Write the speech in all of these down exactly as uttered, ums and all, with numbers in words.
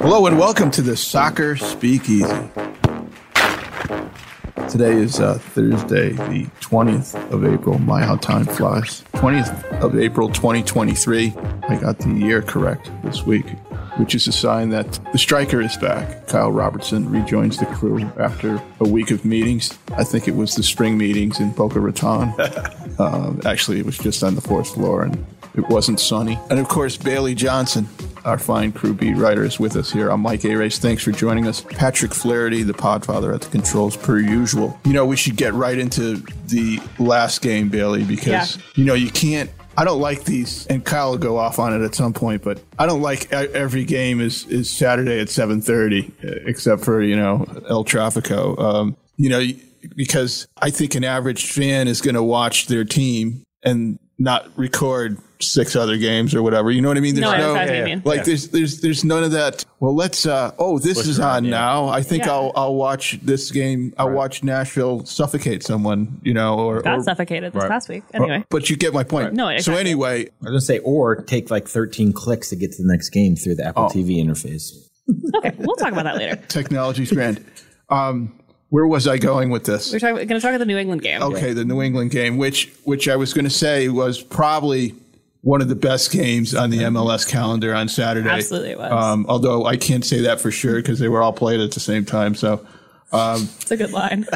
Hello and welcome to the Soccer Speakeasy. Today is uh, Thursday, the twentieth of April. My, how time flies. twentieth of April, twenty twenty-three. I got the year correct this week, which is a sign that the striker is back. Kyle Robertson rejoins the crew after a week of meetings. I think it was the spring meetings in Boca Raton. uh, actually, it was just on the fourth floor, and it wasn't sunny. And of course, Bailey Johnson, our fine crew beat writer, is with us here. I'm Mike A-Race. Thanks for joining us. Patrick Flaherty, the podfather at the controls, per usual. You know, we should get right into the last game, Bailey, because, yeah. you know, you can't, I don't like these, and Kyle will go off on it at some point, but I don't like every game is, is Saturday at seven thirty, except for, you know, El Trafico. Um, you know, because I think an average fan is going to watch their team and not record six other games or whatever. You know what I mean? There's no, no yeah, yeah, yeah. like yeah. there's there's there's none of that. Well, let's uh oh this Push is around, on yeah. now. I think yeah. I'll I'll watch this game. I'll right. watch Nashville suffocate someone, you know, or got or, suffocated this right. past week. Anyway. Or, but you get my point. Right. No, exactly. So anyway, I was gonna say, or take like thirteen clicks to get to the next game through the Apple oh. T V interface. Okay, we'll talk about that later. Technology's grand. Um Where was I going with this? We're, we're going to talk about the New England game. Okay, the New England game, which which I was going to say was probably one of the best games on the M L S calendar on Saturday. Absolutely it was. Um, although I can't say that for sure because they were all played at the same time. So um, it's a good line.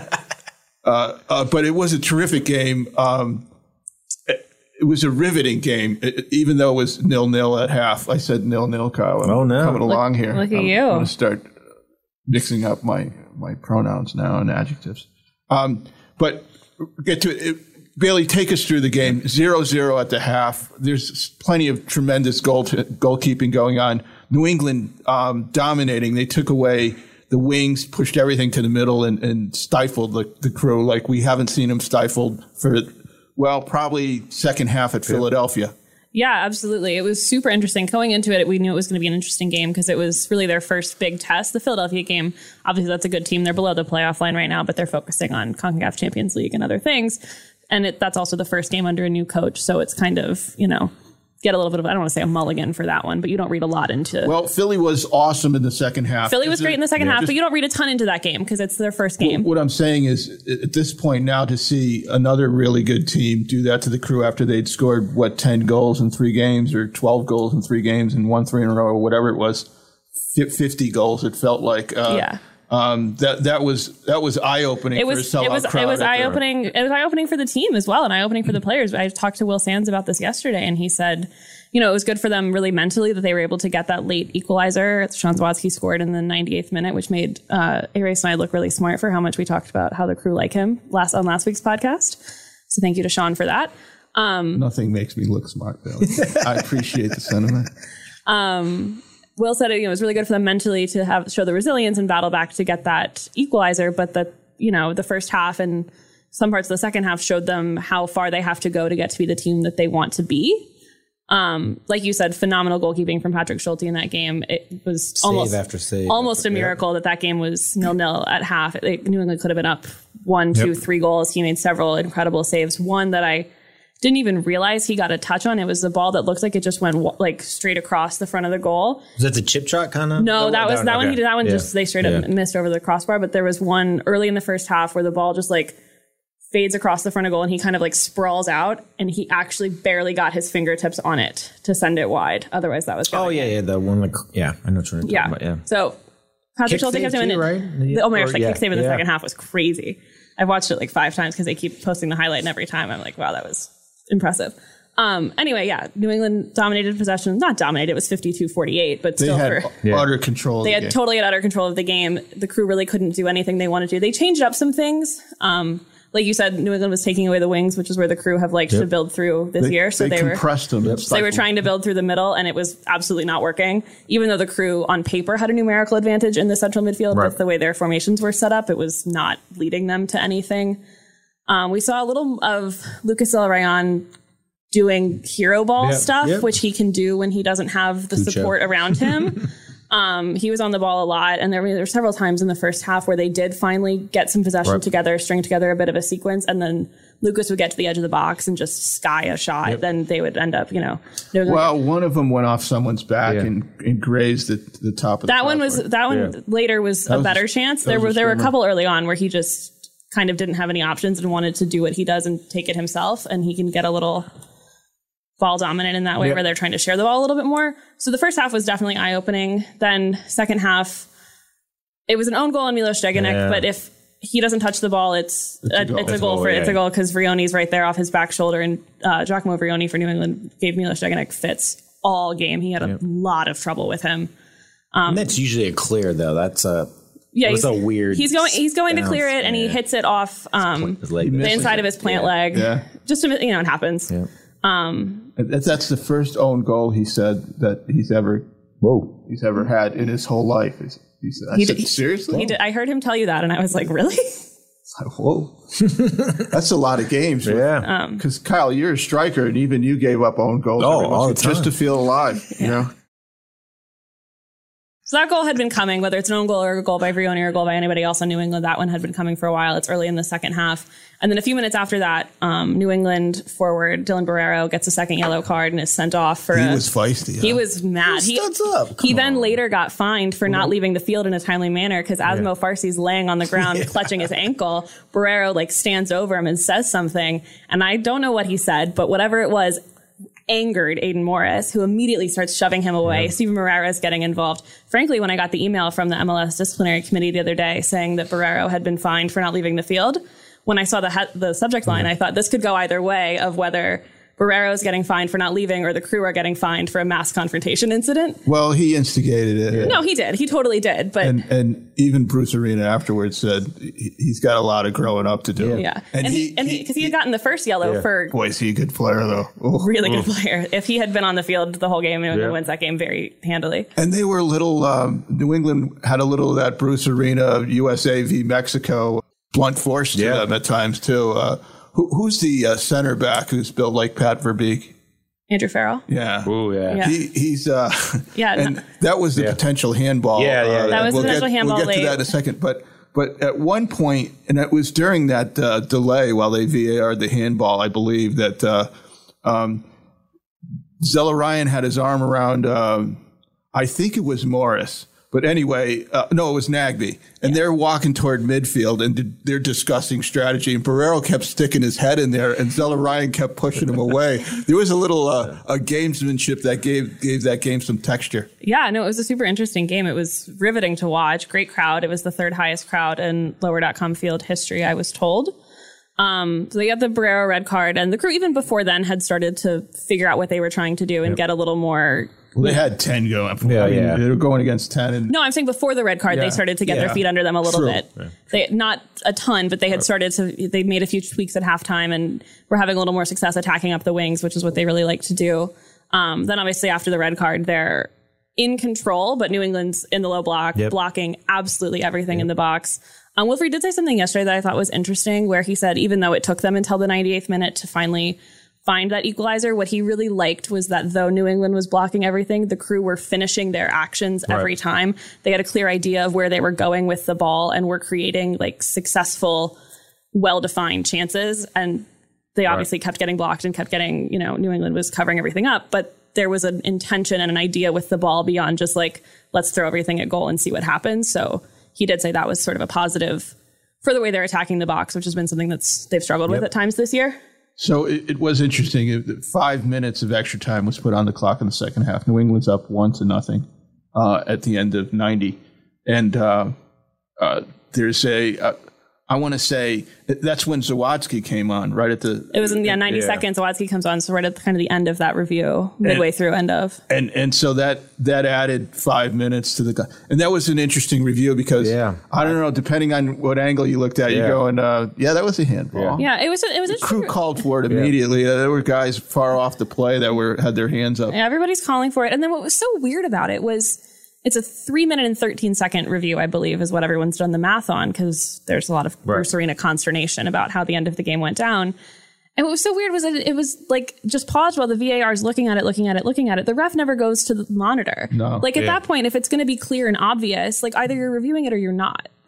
uh, uh, but it was a terrific game. Um, it, it was a riveting game, it, even though it was nil-nil at half. I said nil-nil, Kyle. I'm oh, no. coming along look, here. Look at I'm, you. I'm going to start mixing up my, my pronouns now and adjectives. Um, but get to it. it Bailey, take us through the game. zero zero at the half. There's plenty of tremendous goal to, goalkeeping going on. New England um, dominating. They took away the wings, pushed everything to the middle, and, and stifled the, the crew like we haven't seen them stifled for, well, probably second half at Philadelphia. Yeah, absolutely. It was super interesting. Going into it, we knew it was going to be an interesting game because it was really their first big test. The Philadelphia game, obviously that's a good team. They're below the playoff line right now, but they're focusing on CONCACAF Champions League and other things. And it, that's also the first game under a new coach. So it's kind of, you know, get a little bit of, I don't want to say a mulligan for that one, but you don't read a lot into. Well, Philly was awesome in the second half. Philly was great in the second yeah, half, just, but you don't read a ton into that game because it's their first game. What I'm saying is at this point now to see another really good team do that to the crew after they'd scored, what, ten goals in three games or twelve goals in three games and won three in a row or whatever it was, fifty goals it felt like. Uh, yeah. Um, that that was that was eye opening. It was for a it was crowd it was eye opening. It was eye opening for the team as well, and eye opening for the players. I talked to Will Sands about this yesterday, and he said, you know, it was good for them really mentally that they were able to get that late equalizer. Sean Zawadski scored in the ninety-eighth minute, which made uh, A-Race and I look really smart for how much we talked about how the crew like him last on last week's podcast. So thank you to Sean for that. Um, Nothing makes me look smart, Bill. I appreciate the sentiment. Um, Will said it, you know, it was really good for them mentally to have show the resilience and battle back to get that equalizer, but that, you know, the first half and some parts of the second half showed them how far they have to go to get to be the team that they want to be. Um, like you said, phenomenal goalkeeping from Patrick Schulte in that game. It was save almost after save almost after, a miracle yeah. that that game was nil-nil at half. It, New England could have been up one, two, yep. three goals. He made several incredible saves. One that I didn't even realize he got a touch on. It was the ball that looked like it just went like straight across the front of the goal. Was that the chip shot kind of? No, that, that was that, that one. He did that one. Yeah. Just they straight up yeah. missed over the crossbar. But there was one early in the first half where the ball just like fades across the front of goal and he kind of like sprawls out and he actually barely got his fingertips on it to send it wide. Otherwise, that was. Oh yeah, in. yeah, the one like yeah, I know what you're talking yeah. about. Yeah. So Patrick Schulte kept him in. Right? Oh my gosh, that yeah, kick save in the yeah. second half was crazy. I've watched it like five times because they keep posting the highlight, and every time I'm like, wow, that was impressive. Um, anyway, yeah, New England dominated possession. Not dominated, it was fifty-two forty-eight, but they still had for, yeah. utter control. They of had the game. totally had utter control of the game. The crew really couldn't do anything they wanted to. They changed up some things. Um, like you said, New England was taking away the wings, which is where the crew have liked yep. to build through this they, year. So they, they compressed were, them. so they were trying to build through the middle, and it was absolutely not working. Even though the crew on paper had a numerical advantage in the central midfield right. with the way their formations were set up, it was not leading them to anything. Um, we saw a little of Lucas Del Rayon doing hero ball yep. stuff, yep. which he can do when he doesn't have the Lucha. support around him. um, he was on the ball a lot, and there, there were several times in the first half where they did finally get some possession right. together, string together a bit of a sequence, and then Lucas would get to the edge of the box and just sky a shot, yep. then they would end up, you know. Well, like, one of them went off someone's back yeah. and, and grazed the, the top of the That one was, that one yeah. later was that a was better a, chance. There were, there were a couple early on where he just kind of didn't have any options and wanted to do what he does and take it himself. And he can get a little ball dominant in that way yep. where they're trying to share the ball a little bit more. So the first half was definitely eye opening. Then second half, it was an own goal on Milos Degenek, yeah. but if he doesn't touch the ball, it's it's a, a goal, it's a goal for yeah. it's a goal because Vrioni's right there off his back shoulder, and uh, Giacomo Vrioni for New England gave Milos Degenek fits all game. He had a yep. lot of trouble with him. Um, and that's usually a clear though. That's a yeah, he's a weird. He's going he's going bounce, to clear it, and yeah. he hits it off um, the inside of his plant yeah. leg. Yeah. Just to, you know, it happens. Yeah. Um, that's, that's the first own goal he said that he's ever whoa he's ever had in his whole life. He said, I he said, did, seriously? He did. I heard him tell you that, and I was like, really? It's like, whoa. That's a lot of games. Yeah. Because, um, Kyle, you're a striker, and even you gave up own goals oh, all the time. just to feel alive, yeah. you know? So that goal had been coming, whether it's an own goal or a goal by Vrioni or a goal by anybody else on New England. That one had been coming for a while. It's early in the second half. And then a few minutes after that, um, New England forward Dylan Barreiro gets a second yellow card and is sent off for he a... He was feisty. Huh? He was mad. He, up. he then later got fined for not leaving the field in a timely manner because Asmo yeah. Farsi's laying on the ground yeah. clutching his ankle. Barreiro like stands over him and says something. And I don't know what he said, but whatever it was... angered Aiden Morris, who immediately starts shoving him away. Yeah. Steven Moreira is getting involved. Frankly, when I got the email from the M L S disciplinary committee the other day saying that Barreiro had been fined for not leaving the field, when I saw the he- the subject line, yeah. I thought this could go either way of whether Barreiro is getting fined for not leaving or the crew are getting fined for a mass confrontation incident. Well, he instigated it. Yeah. No, he did. He totally did. But and, and even Bruce Arena afterwards said he's got a lot of growing up to do. Yeah, yeah. and, and he and he because he, he had gotten the first yellow yeah. for. Boy, is he a good player though. Ooh, really ooh. good player. If he had been on the field the whole game, New England yeah. wins that game very handily. And they were a little. Um, New England had a little of that Bruce Arena U S A v Mexico blunt force to yeah. them at times too. Uh, who, who's the uh, center back who's built like Pat Verbeek? Andrew Farrell. Yeah. Oh, yeah. yeah. He, he's, uh, yeah. and No. that was the yeah. potential handball. Yeah, yeah. Uh, that was we'll the potential get, handball We'll get late. to that in a second. But, but at one point, and it was during that uh, delay while they V A R'd the handball, I believe, that uh, um, Zella Ryan had his arm around, um, I think it was Morris. But anyway, uh, no, it was Nagby. And yeah. they're walking toward midfield, and they're discussing strategy. And Barreiro kept sticking his head in there, and Zella Ryan kept pushing him away. There was a little uh, a gamesmanship that gave gave that game some texture. Yeah, no, it was a super interesting game. It was riveting to watch. Great crowd. It was the third highest crowd in lower dot com field history, I was told. Um, so they got the Barreiro red card, and the crew even before then had started to figure out what they were trying to do and yep. get a little more... Well, they had ten going. Yeah, I mean, yeah. They were going against ten. And no, I'm saying before the red card, yeah. they started to get yeah. their feet under them a little True. bit. Yeah. They not a ton, but they had started to. They made a few tweaks at halftime, and were having a little more success attacking up the wings, which is what they really like to do. Um, then, obviously, after the red card, they're in control, but New England's in the low block, yep. blocking absolutely everything yep. in the box. Um, Wilfried did say something yesterday that I thought was interesting, where he said even though it took them until the ninety-eighth minute to finally find that equalizer, what he really liked was that though New England was blocking everything, the crew were finishing their actions right. every time. They had a clear idea of where they were going with the ball and were creating like successful, well-defined chances. And they obviously right. kept getting blocked and kept getting, you know, New England was covering everything up, but there was an intention and an idea with the ball beyond just like, let's throw everything at goal and see what happens. So he did say that was sort of a positive for the way they're attacking the box, which has been something that's they've struggled yep. with at times this year. So it, it was interesting. Five minutes of extra time was put on the clock in the second half. New England's up one to nothing uh, at the end of ninety. And uh, uh, there's a, uh, I want to say, that's when Zawadzki came on, right at the... It was in, yeah, ninety yeah. seconds. Zawadzki comes on, so right at the, kind of the end of that review, midway and, through, end of. And and so that that added five minutes to the... And that was an interesting review because, yeah. I don't know, depending on what angle you looked at, yeah. you go and, uh, yeah, that was a handball. Yeah, yeah it was it was the crew called for it immediately. Yeah. Uh, there were guys far off the play that were had their hands up. Yeah, everybody's calling for it. And then what was so weird about it was... It's a three minute and thirteen second review, I believe, is what everyone's done the math on because there's a lot of right. Bruce Arena consternation about how the end of the game went down. And what was so weird was that it was like just paused while the V A R is looking at it, looking at it, looking at it. The ref never goes to the monitor. No. Like at yeah. that point, if it's going to be clear and obvious, like either you're reviewing it or you're not.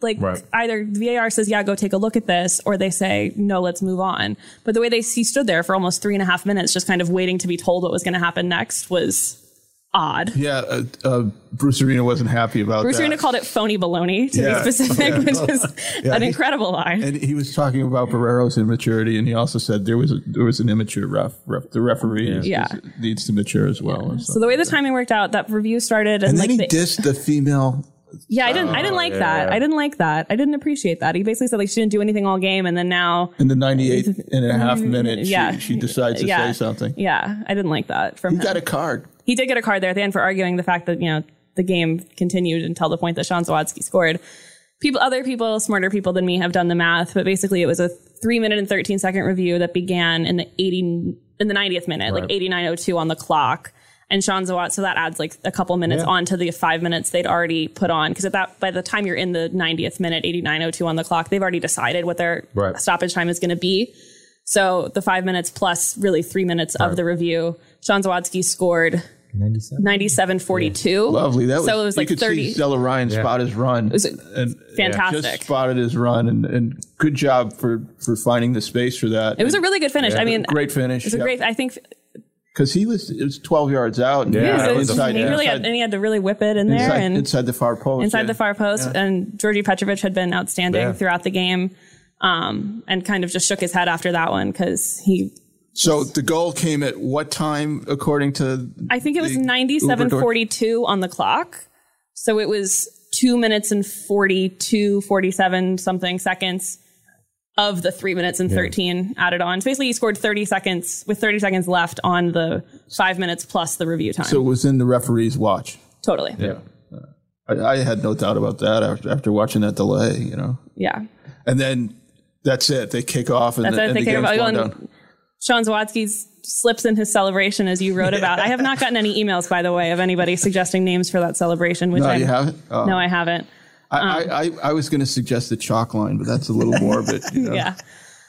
Like Right. either the V A R says, yeah, go take a look at this, or they say, no, let's move on. But the way they he stood there for almost three and a half minutes, just kind of waiting to be told what was going to happen next was odd. Yeah, uh, uh, Bruce Arena wasn't happy about Bruce that. Arena called it phony baloney, to Yeah. be specific, Yeah. which is Yeah, an he- incredible line. And he was talking about Barrero's immaturity, and he also said there was a, there was an immature ref. ref the referee is- Yeah. is- needs to mature as well. and So the way the timing worked out, that review started, and, and like then he the, dissed the female. yeah, I didn't, I didn't like that. yeah. I didn't like that. I didn't appreciate that. He basically said like she didn't do anything all game, and then now, In the ninety-eighth and a half minute, she, yeah, she decides to yeah, say something. Yeah, I didn't like that from He him. got a card. He did get a card there at the end for arguing the fact that, you know, the game continued until the point that Sean Zawadski scored. People, other people, smarter people than me, have done the math, but basically it was a three minute and thirteen second review that began in the eighty in the ninetieth minute, like eighty-nine oh two on the clock. And Sean Zawad, so that adds like a couple minutes Yeah. onto the five minutes they'd already put on, because at that by the time you're in the ninetieth minute, eighty-nine oh two on the clock, they've already decided what their Right. stoppage time is going to be. So the five minutes plus really three minutes of the review, Sean Zawadski scored ninety-seven ninety-seven forty-two. Lovely. That was, so it was like you could thirty. see Stella Ryan spot his run. It was and fantastic. Just spotted his run, and, and good job for, for finding the space for that. It was a really good finish. I mean, great finish. it was a great. I think Because he was it was twelve yards out. And Yeah, it it was, was inside, he really inside, had, and he had to really whip it in there inside, and inside the far post. inside yeah. the far post. And Georgi Petrovic had been outstanding Yeah. throughout the game, um, and kind of just shook his head after that one because he. So the goal came at what time, according to? I think it was the ninety-seven Uber door- forty-two on the clock. So it was two minutes and forty-two, forty-seven something seconds of the three minutes and thirteen added on. So basically he scored thirty seconds with thirty seconds left on the five minutes plus the review time. So it was in the referee's watch. Totally. Yeah. I, I had no doubt about that after after watching that delay, you know. Yeah. And then that's it. They kick off, and, That's the, what I and the think game's about. going And down. Sean Zawadski's slips in his celebration, as you wrote about. I have not gotten any emails, by the way, of anybody suggesting names for that celebration. Which No, I'm, you haven't. Oh. No, I haven't. I, I, I, I was going to suggest the chalk line, but that's a little morbid. You know? Yeah.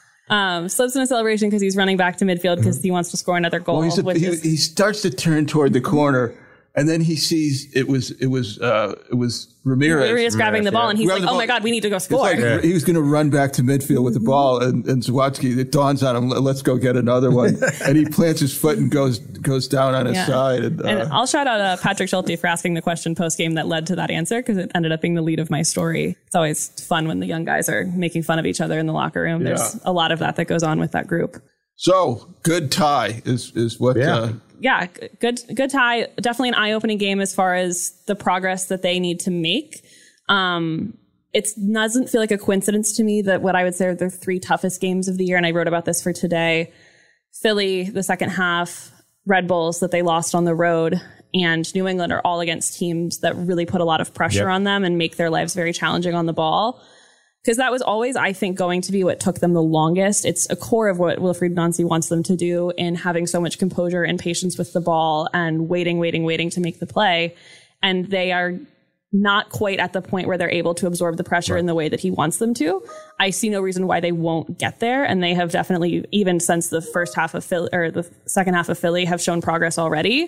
Um, slips in a celebration because he's running back to midfield because he wants to score another goal. Well, he's a, which he, is, he starts to turn toward the corner, and then he sees it was it was uh, it was Ramirez. Ramirez grabbing the ball, and he's Grabbing like, the "Oh my ball. God, we need to go It's score!" like he was going to run back to midfield with the ball, and, and Zawadski, it dawns on him, let's go get another one. And he plants his foot and goes goes down on his Yeah. side. And, uh, And I'll shout out uh, Patrick Schulte for asking the question post game that led to that answer because it ended up being the lead of my story. It's always fun when the young guys are making fun of each other in the locker room. There's Yeah. a lot of that that goes on with that group. so, good tie is, is what... Yeah. Uh, Yeah, g- good good tie. Definitely an eye-opening game as far as the progress that they need to make. Um, it doesn't feel like a coincidence to me that what I would say are the three toughest games of the year, and I wrote about this for today. Philly, the second half, Red Bulls that they lost on the road, and New England are all against teams that really put a lot of pressure Yep. on them and make their lives very challenging on the ball. Because that was always, I think, going to be what took them the longest. It's a core of what Wilfried Nancy wants them to do in having so much composure and patience with the ball and waiting, waiting, waiting to make the play. And they are not quite at the point where they're able to absorb the pressure in the way that he wants them to. I see no reason why they won't get there. And they have definitely, even since the first half of Philly, or the second half of Philly, have shown progress already.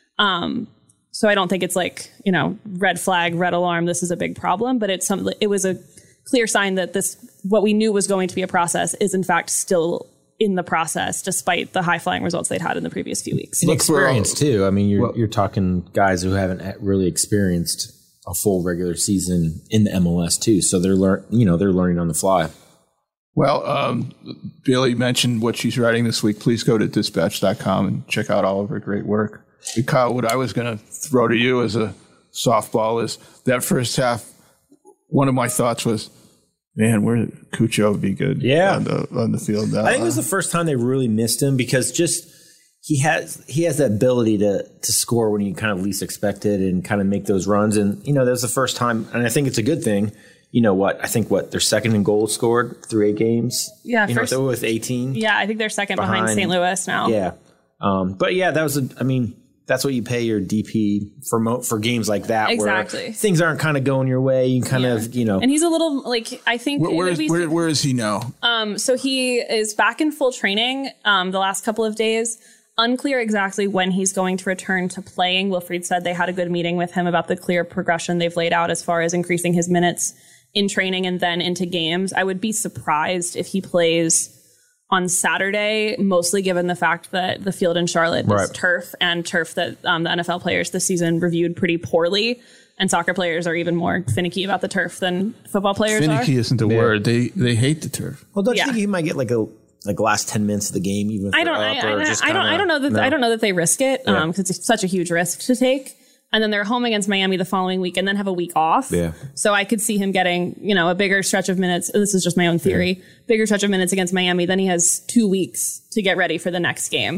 Um, so I don't think it's like, you know, red flag, red alarm, this is a big problem, but it's some, it was a clear sign that this, what we knew was going to be a process is in fact still in the process, despite the high flying results they'd had in the previous few weeks. And Look for all- experience too. I mean, you're Well- you're talking guys who haven't really experienced a full regular season in the M L S too. So they're learn, you know, they're learning on the fly. Well, um, Bailey mentioned what she's writing this week. Please go to dispatch dot com and check out all of her great work. And Kyle, what I was going to throw to you as a softball is that first half, one of my thoughts was, man, where Cucho would be good Yeah. on the, on the field. Uh, I think it was the first time they really missed him because just he has he has that ability to to score when you kind of least expect it and kind of make those runs. And you know, that was the first time, and I think it's a good thing. You know what? I think what they're second in goals scored through eight games. Yeah, you know, first- so with eighteen. Yeah, I think they're second behind, Behind- Saint Louis now. Yeah. Um, but yeah, that was a, I mean, that's what you pay your D P for mo- for games like that. Exactly. Where things aren't kind of going your way. You kind of, you know. And he's a little like, I think where, where, it is, would be- where, where is he now? Um, so he is back in full training um, the last couple of days. Unclear exactly when he's going to return to playing. Wilfried said they had a good meeting with him about the clear progression they've laid out as far as increasing his minutes in training and then into games. I would be surprised if he plays on Saturday, mostly given the fact that the field in Charlotte right. is turf and turf that um, the N F L players this season reviewed pretty poorly. And soccer players are even more finicky about the turf than football players finicky are. Finicky isn't the yeah. word. They they hate the turf. Well, don't yeah. you think he might get like a like last ten minutes of the game, even if I don't. up, I, or I, just I don't. kinda, I don't know that. no. I don't know that they risk it because Yeah. um, it's such a huge risk to take. And then they're home against Miami the following week, and then have a week off. Yeah. So I could see him getting, you know, a bigger stretch of minutes. This is just my own theory. Yeah. Bigger stretch of minutes against Miami. Then he has two weeks to get ready for the next game.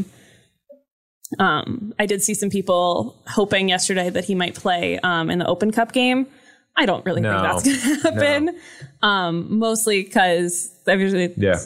Um, I did see some people hoping yesterday that he might play um, in the Open Cup game. I don't really no. think that's going to happen. No. Um, mostly because obviously, yeah.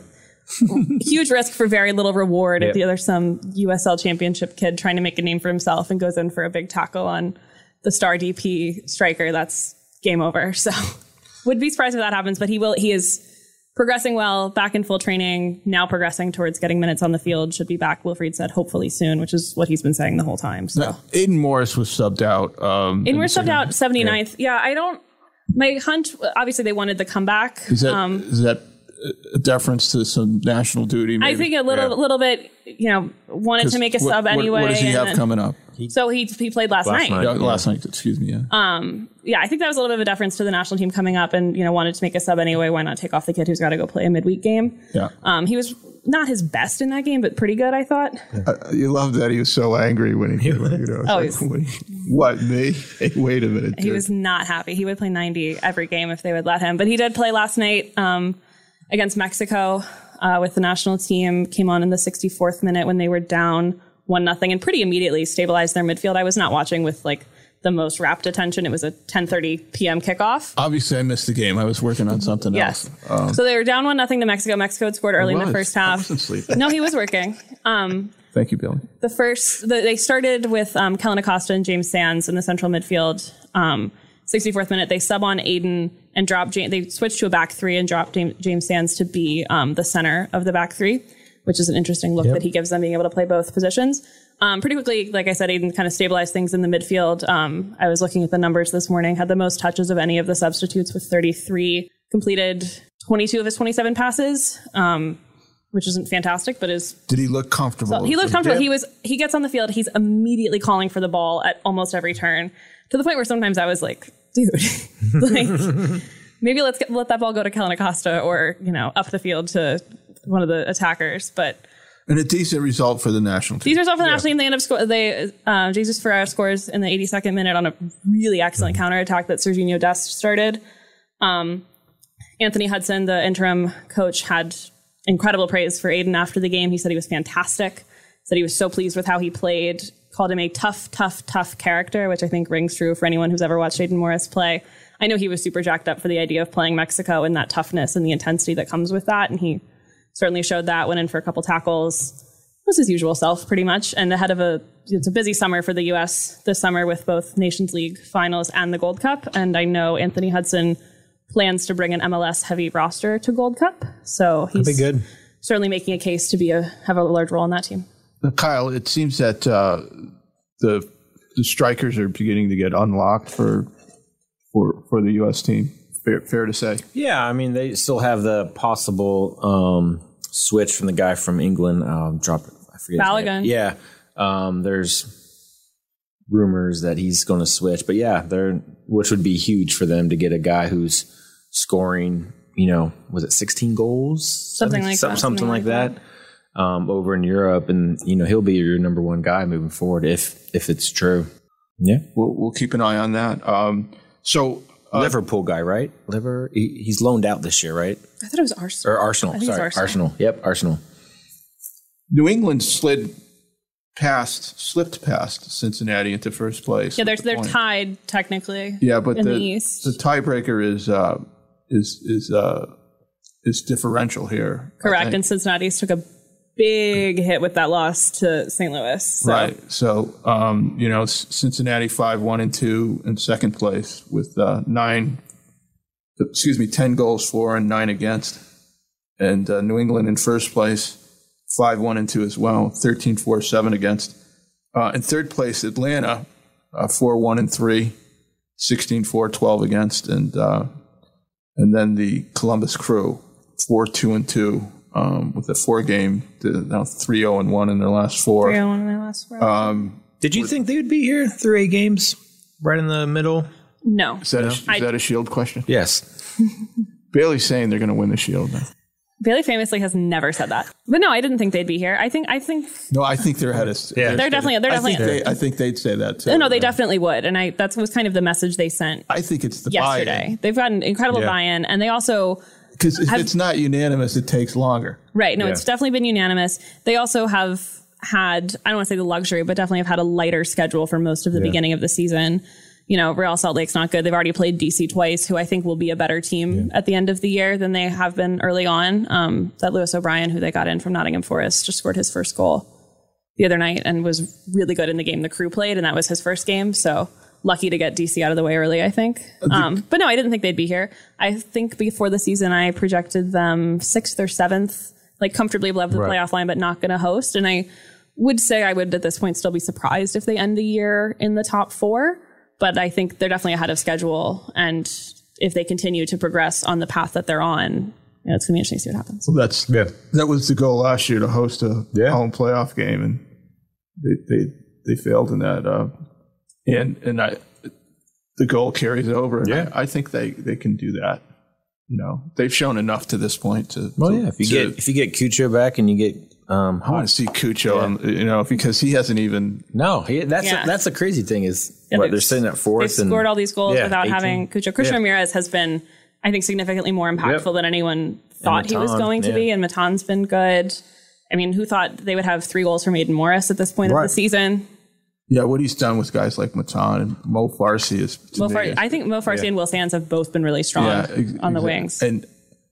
huge risk for very little reward. Yeah. If there's some U S L championship kid trying to make a name for himself and goes in for a big tackle on the star D P striker, that's game over. So would be surprised if that happens, but he will. He is progressing well, back in full training, now progressing towards getting minutes on the field. Should be back, Wilfried said, hopefully soon, which is what he's been saying the whole time. So now, Aiden Morris was subbed out. Um, Aiden Morris subbed out seventy-ninth. Yeah. yeah, I don't. My hunch. Obviously, they wanted the comeback. Is that um, is that a deference to some national duty? Maybe? I think a little, yeah. little bit. You know, wanted to make a sub what, anyway. What does he have then, coming up? So he he played last, last night. night. Yeah, last night, excuse me. Yeah. Um, yeah, I think that was a little bit of a deference to the national team coming up, and you know wanted to make a sub anyway. Why not take off the kid who's got to go play a midweek game? Yeah. Um, he was not his best in that game, but pretty good, I thought. Uh, you love that he was so angry when he, you know, oh, like, wait, what me? Hey, wait a minute. He dude. was not happy. He would play ninety every game if they would let him, but he did play last night um, against Mexico uh, with the national team. Came on in the sixty-fourth minute when they were down one nothing, and pretty immediately stabilized their midfield. I was not watching with like the most rapt attention. It was a ten thirty p.m. kickoff. Obviously, I missed the game. I was working on something yes. else. Um, so they were down one nothing to Mexico. Mexico had scored early in the first half. I wasn't sleeping. No, he was working. Um, Thank you, Billy. the first, the, they started with um, Kellen Acosta and James Sands in the central midfield. Um, sixty-fourth minute, they sub on Aiden and drop. James, they switched to a back three and dropped James, James Sands to be um, the center of the back three, which is an interesting look yep. that he gives them, being able to play both positions. Um, pretty quickly, like I said, Aiden kind of stabilized things in the midfield. Um, I was looking at the numbers this morning, had the most touches of any of the substitutes with thirty-three, completed twenty-two of his twenty-seven passes, um, which isn't fantastic, but is... Did he look comfortable? So he looked comfortable. He was. He gets on the field, he's immediately calling for the ball at almost every turn, to the point where sometimes I was like, dude, like, maybe let's get, let that ball go to Kellen Acosta or, you know, up the field to one of the attackers, but... And a decent result for the national team. Decent result for the yeah. national team. They end up scoring. They uh, Jesus Ferreira scores in the eighty-second minute on a really excellent mm-hmm. counterattack that Serginho Dest started. Um, Anthony Hudson, the interim coach, had incredible praise for Aiden after the game. He said he was fantastic. Said he was so pleased with how he played. Called him a tough, tough, tough character, which I think rings true for anyone who's ever watched Aiden Morris play. I know he was super jacked up for the idea of playing Mexico and that toughness and the intensity that comes with that, and he certainly showed that, went in for a couple tackles, was his usual self pretty much. And ahead of a, it's a busy summer for the U S this summer with both Nations League finals and the Gold Cup. And I know Anthony Hudson plans to bring an M L S heavy roster to Gold Cup. So he's be good. certainly making a case to be a, have a large role in that team. Now, Kyle, it seems that uh, the the strikers are beginning to get unlocked for for for the U S team. Fair, fair to say. Yeah, I mean, they still have the possible um, switch from the guy from England. Um, drop, I forget. Balogun. Yeah, um, there's rumors that he's going to switch, but yeah, they're which would be huge for them to get a guy who's scoring. You know, was it sixteen goals? Something like some, that. Something, something like that. that. Um, over in Europe, and you know he'll be your number one guy moving forward if if it's true. Yeah, we'll we'll keep an eye on that. Um, so. Uh, Liverpool guy, right? Liver. He, he's loaned out this year, right? I thought it was Arsenal. Or Arsenal. Sorry, Arsenal. Arsenal. Yep, Arsenal. New England slid past, slipped past Cincinnati into first place. Yeah, they're the they're point. tied technically. Yeah, but in the, the East. the tiebreaker is uh, is is uh, is differential here. Correct, and Cincinnati's took a big hit with that loss to Saint Louis. So. Right. So, um, you know, Cincinnati five, one, and two in second place with uh, nine, excuse me, ten goals for and nine against. And uh, New England in first place, five, one, and two as well, thirteen, four, seven against. Uh, in third place, Atlanta, uh, four, one, and three, sixteen, four, twelve against. And uh, And then the Columbus Crew, four two and two, um, with a four game, now three oh and one in their last four. three oh and one in their last four. Um, Did you think they would be here through eight games, right in the middle? No. Is that, no. a, is I, that a Shield question? Yes. Bailey's saying they're going to win the Shield now. Bailey famously has never said that. But no, I didn't think they'd be here. I think, I think. No, I think they're ahead of. Yeah. They're, they're definitely, they're I definitely. Think they, I think they'd say that too. No, no, they definitely would. And I, that was kind of the message they sent. I think it's the yesterday. buy-in. They've gotten incredible Yeah. buy-in, and they also. Because if have, it's not unanimous, it takes longer. Right. No, Yeah. it's definitely been unanimous. They also have had, I don't want to say the luxury, but definitely have had a lighter schedule for most of the Yeah. beginning of the season. You know, Real Salt Lake's not good. They've already played D C twice, who I think will be a better team yeah. at the end of the year than they have been early on. Um, that Lewis O'Brien, who they got in from Nottingham Forest, just scored his first goal the other night and was really good in the game the Crew played, and that was his first game. So lucky to get D C out of the way early, I think. Um, but no, I didn't think they'd be here. I think before the season, I projected them sixth or seventh, like comfortably above the right. playoff line, but not going to host. And I would say I would at this point still be surprised if they end the year in the top four. But I think they're definitely ahead of schedule. And if they continue to progress on the path that they're on, you know, it's going to be interesting to see what happens. Well, that's, yeah. that was the goal last year, to host a yeah. home playoff game. And they they, they failed in that. Uh, and and I, the goal carries over. And yeah. I, I think they, they can do that. You know, they've shown enough to this point to. Well, to, yeah. If you to, get if you get Cucho back and you get, um, I want to see Cucho, yeah. on, you know, because he hasn't even. No, he, that's yeah. a, that's the crazy thing is yeah, what they're sitting at fourth. They've and, scored all these goals yeah, without eighteen having Cucho. Christian yeah. Ramirez has been, I think, significantly more impactful yep. than anyone thought he was going to yeah. be, and Matan's been good. I mean, who thought they would have three goals from Aiden Morris at this point right. of the season? Yeah, what he's done with guys like Matan and Mo Farsi is. Mo Far- I think Mo Farsi yeah. and Will Sands have both been really strong yeah, ex- on the exactly. wings. And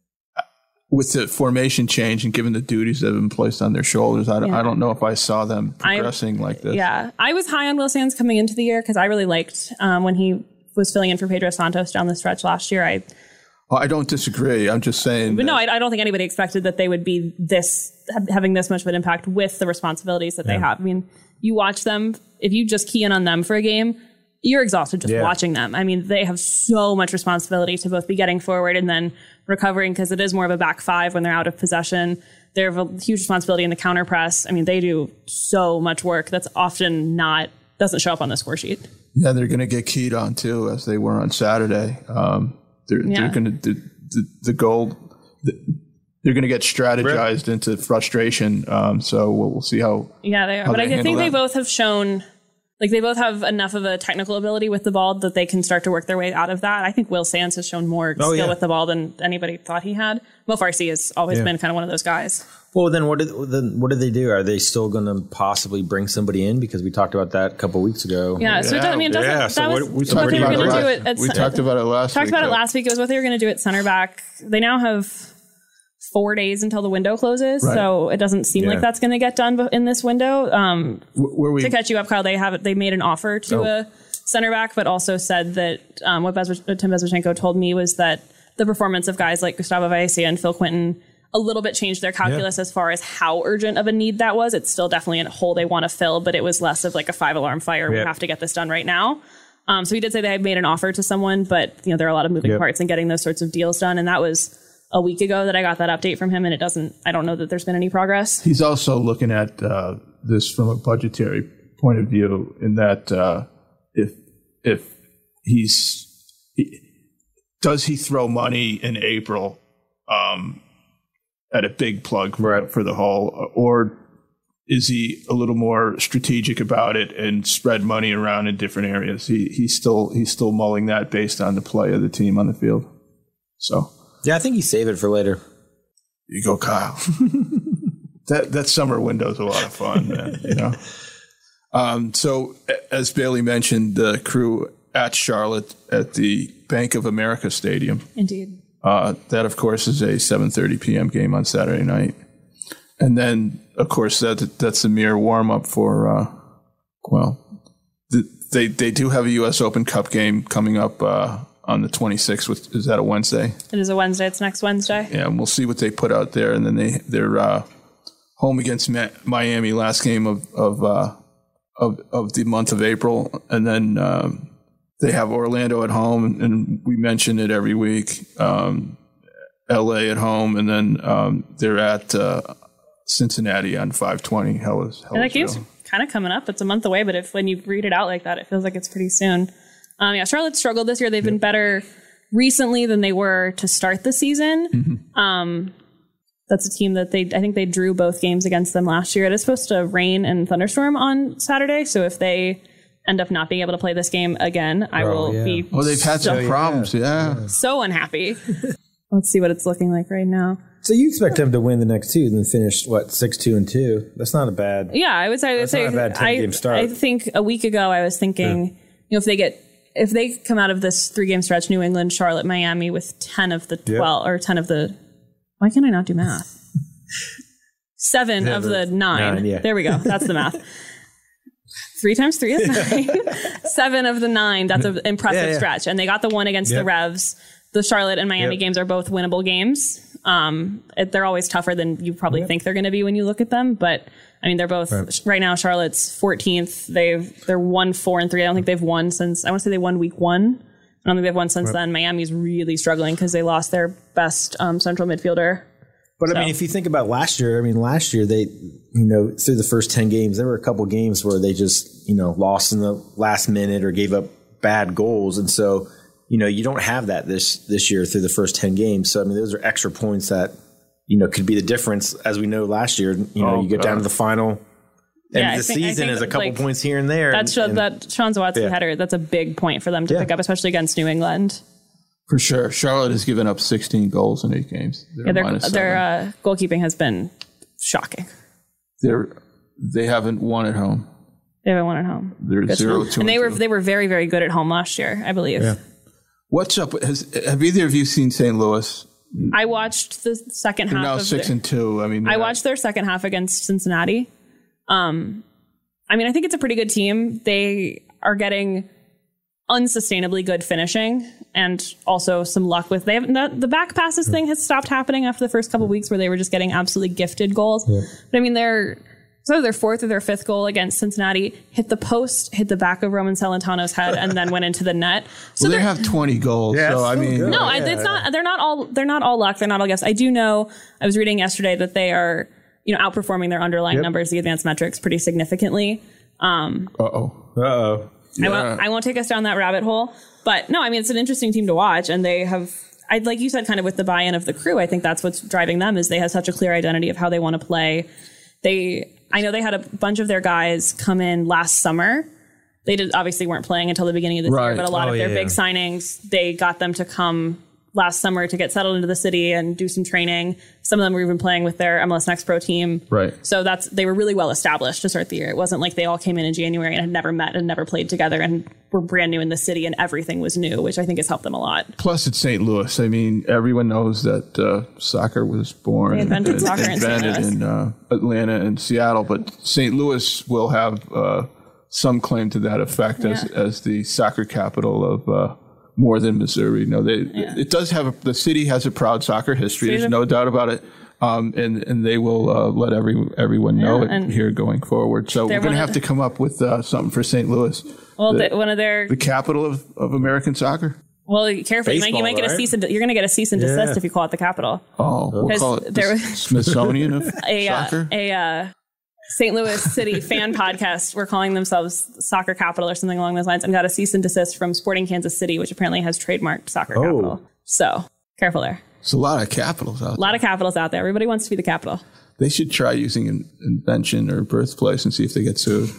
with the formation change and given the duties that have been placed on their shoulders, I, yeah. I don't know if I saw them progressing I, like this. Yeah, I was high on Will Sands coming into the year because I really liked um, when he was filling in for Pedro Santos down the stretch last year. I well, I don't disagree. I'm just saying. But no, I, I don't think anybody expected that they would be this having this much of an impact with the responsibilities that yeah. they have. I mean, you watch them, if you just key in on them for a game, you're exhausted just yeah. watching them. I mean, they have so much responsibility to both be getting forward and then recovering, because it is more of a back five when they're out of possession. They have a huge responsibility in the counter press. I mean, they do so much work that's often not, doesn't show up on the score sheet. Yeah, they're going to get keyed on too, as they were on Saturday. Um, they're, yeah. they're going to, the, the, the goal, the, they're going to get strategized right. into frustration. Um, so we'll, we'll see how. Yeah, they are. But I think that. they both have shown, like, they both have enough of a technical ability with the ball that they can start to work their way out of that. I think Will Sands has shown more oh, skill yeah. with the ball than anybody thought he had. Mo Farsi has always yeah. been kind of one of those guys. Well, then what did then what did they do? Are they still going to possibly bring somebody in? Because we talked about that a couple weeks ago. Yeah, so yeah. It, I mean, it doesn't. Yeah, that so was what, we what they were going to do it. At, we talked about it last. Talked week, about though. it last week. It was what they were going to do at center back. They now have four days until the window closes, right. so it doesn't seem yeah. like that's going to get done in this window. Um, Were we, to catch you up, Kyle, they have they made an offer to oh. a center back, but also said that um, what Bez- Tim Bezbatchenko told me was that the performance of guys like Gustavo Vallecia and Phil Quinton a little bit changed their calculus yeah. as far as how urgent of a need that was. It's still definitely a hole they want to fill, but it was less of like a five alarm fire. Yep. We have to get this done right now. Um, so he did say they had made an offer to someone, but you know there are a lot of moving yep. parts in getting those sorts of deals done, and that was a week ago that I got that update from him, and it doesn't, I don't know that there's been any progress. He's also looking at uh, this from a budgetary point of view, in that uh, if if he's, he, does he throw money in April um, at a big plug for, right. for the Hull, or is he a little more strategic about it and spread money around in different areas? He he's still he's still mulling that based on the play of the team on the field. So. Yeah, I think he saved it for later. You go, Kyle. that that summer window is a lot of fun, man, you know. Um, so, as Bailey mentioned, the Crew at Charlotte at the Bank of America Stadium. Indeed. Uh, that, of course, is a seven thirty p.m. game on Saturday night. And then, of course, that that's a mere warm-up for, uh, well, the, they, they do have a U S Open Cup game coming up uh on the twenty-sixth. With, is that a Wednesday? It is a Wednesday. It's next Wednesday. Yeah, and we'll see what they put out there. And then they, they're uh, home against Ma- Miami, last game of of, uh, of of the month of April. And then um, they have Orlando at home, and we mention it every week. Um, L A at home, and then um, they're at uh, Cincinnati on five twenty. Hellas. And that game's kind of coming up. It's a month away, but if when you read it out like that, it feels like it's pretty soon. Um, yeah, Charlotte struggled this year. They've been better recently than they were to start the season. Mm-hmm. Um, that's a team that they, I think they drew both games against them last year. It is supposed to rain and thunderstorm on Saturday, so if they end up not being able to play this game again, I oh, will yeah. be. Oh, they've had so, some problems. Yeah, yeah. so unhappy. Let's see what it's looking like right now. So you expect them to win the next two, and then finish what six two and two? That's not a bad. Yeah, I would say. I would that's say not a bad ten game start. I think a week ago I was thinking, yeah. you know, if they get if they come out of this three game stretch, New England, Charlotte, Miami, with ten of the twelve yeah. or ten of the. Why can't I not do math? Seven yeah, of the nine. nine yeah. There we go. That's the math. Three times three is nine. Seven of the nine. That's an impressive yeah, yeah. stretch, and they got the one against yep. the Revs. The Charlotte and Miami yep. games are both winnable games. Um, it, they're always tougher than you probably yep. think they're going to be when you look at them. But I mean, they're both right, right now. Charlotte's fourteenth. They've they're one four and three. I don't think they've won since. I want to say they won week one. I don't think they've won since right. then. Miami's really struggling because they lost their best um, central midfielder. But so. I mean, if you think about last year, I mean, last year they, you know, through the first ten games, there were a couple games where they just, you know, lost in the last minute or gave up bad goals, and so. You know, you don't have that this this year through the first ten games. So, I mean, those are extra points that, you know, could be the difference. As we know last year, you know, oh, you get God. down to the final. And yeah, the think, season is a couple like, points here and there. That's and, that Sean Zawadzki yeah. header. That's a big point for them to yeah. pick up, especially against New England. For sure. Charlotte has given up sixteen goals in eight games. They're yeah, their, their uh, goalkeeping has been shocking. They're, they haven't won at home. They haven't won at home. They're good zero, two, and they two. were they were very, very good at home last year, I believe. Yeah. What's up? Has, have either of you seen Saint Louis? I watched the second half. They're now of six their, and two. I mean, I watched their second half against Cincinnati. Um, I mean, I think it's a pretty good team. They are getting unsustainably good finishing and also some luck with they have the, the back passes thing has stopped happening after the first couple of weeks where they were just getting absolutely gifted goals. Yeah. But I mean, they're. So their fourth or their fifth goal against Cincinnati hit the post, hit the back of Roman Celentano's head, and then went into the net. So well, they have twenty goals. Yeah, so I mean, good. no, yeah, it's not. They're not all. They're not all luck. They're not all guess. I do know. I was reading yesterday that they are, you know, outperforming their underlying yep. numbers, the advanced metrics, pretty significantly. Um, uh oh. Uh oh. I yeah. won't. I won't take us down that rabbit hole. But no, I mean, it's an interesting team to watch, and they have. I'd like you said, kind of with the buy-in of the crew. I think that's what's driving them is they have such a clear identity of how they want to play. They. I know they had a bunch of their guys come in last summer. They did obviously weren't playing until the beginning of the right. year, but a lot oh, of their yeah, big yeah. signings, they got them to come last summer to get settled into the city and do some training. Some of them were even playing with their M L S Next Pro team. Right. So that's they were really well established to start the year. It wasn't like they all came in in January and had never met and never played together and were brand new in the city and everything was new, which I think has helped them a lot. Plus, it's Saint Louis. I mean, everyone knows that uh, soccer was born they invented and, soccer and invented in, in uh, Atlanta and Seattle, but Saint Louis will have uh, some claim to that effect yeah. as as the soccer capital of. Uh, More than Missouri. No, they yeah. it does have a, the city has a proud soccer history. There's no doubt about it, um, and and they will uh, let every everyone know yeah, it here going forward. So we're going to have to come up with uh, something for Saint Louis. Well, the, the, one of their the capital of, of American soccer. Well, careful, you might, you might get right? a cease and you're going to get a cease and desist yeah. if you call it the capital. Oh, we'll call it the Smithsonian of a, soccer. Uh, a uh, Saint Louis City fan podcast were calling themselves Soccer Capital or something along those lines and got a cease and desist from Sporting Kansas City, which apparently has trademarked Soccer oh. Capital. So careful there. There's a lot of capitals out there. A lot of capitals out there. Everybody wants to be the capital. They should try using an invention or birthplace and see if they get sued.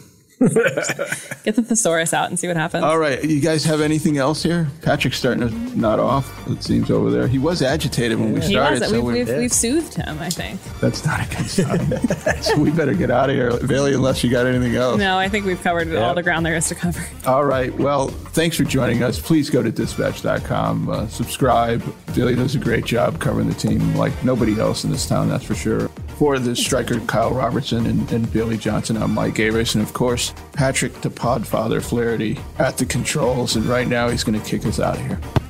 Get the thesaurus out and see what happens. All right. You guys have anything else here? Patrick's starting to nod off, it seems, over there. He was agitated when we started. So we've, we've, we've soothed him, I think. That's not a good sign. So we better get out of here, Bailey, unless you got anything else. No, I think we've covered yep. all the ground there is to cover. All right. Well, thanks for joining us. Please go to dispatch dot com. Uh, subscribe. Bailey does a great job covering the team like nobody else in this town, that's for sure. For the striker, Kyle Robertson and, and Billy Johnson, I'm Mike Avis. And, of course, Patrick the Podfather Flaherty at the controls. And right now he's going to kick us out of here.